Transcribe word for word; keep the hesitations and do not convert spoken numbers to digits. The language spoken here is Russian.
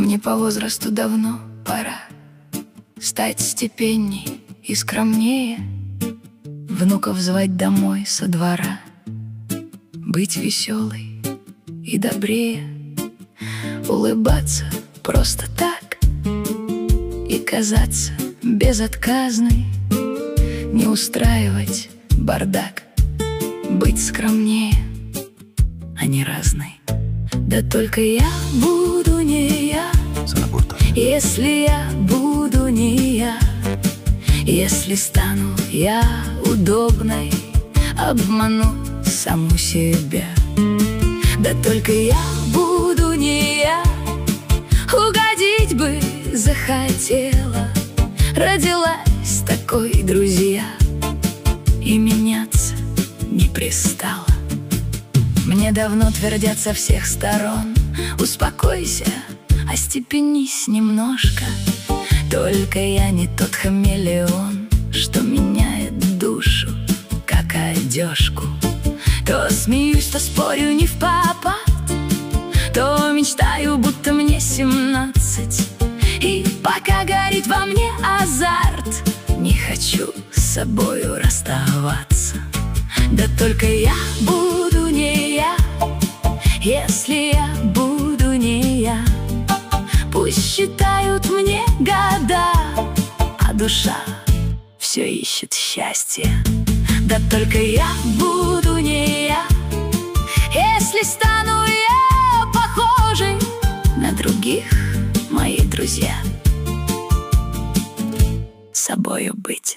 Мне по возрасту давно пора стать степенней и скромнее, внуков звать домой со двора, быть веселой и добрее, улыбаться просто так и казаться безотказной, не устраивать бардак, быть скромнее, а не разной. Да только я буду не я, если я буду не я, если стану я удобной, обману саму себя. Да только я буду не я, угодить бы захотела, родилась такой, друзья, и меняться не пристала. Мне давно твердят со всех сторон: успокойся, остепенись немножко. Только я не тот хамелеон, что меняет душу, как одежку. То смеюсь, то спорю не впопад, то мечтаю, будто мне семнадцать. И пока горит во мне азарт, не хочу с собою расставаться. Да только я буду не я, если я буду не я. Пусть считают мне года, а душа все ищет счастье. Да только я буду не я, если стану я похожей на других, мои друзья. Собою быть.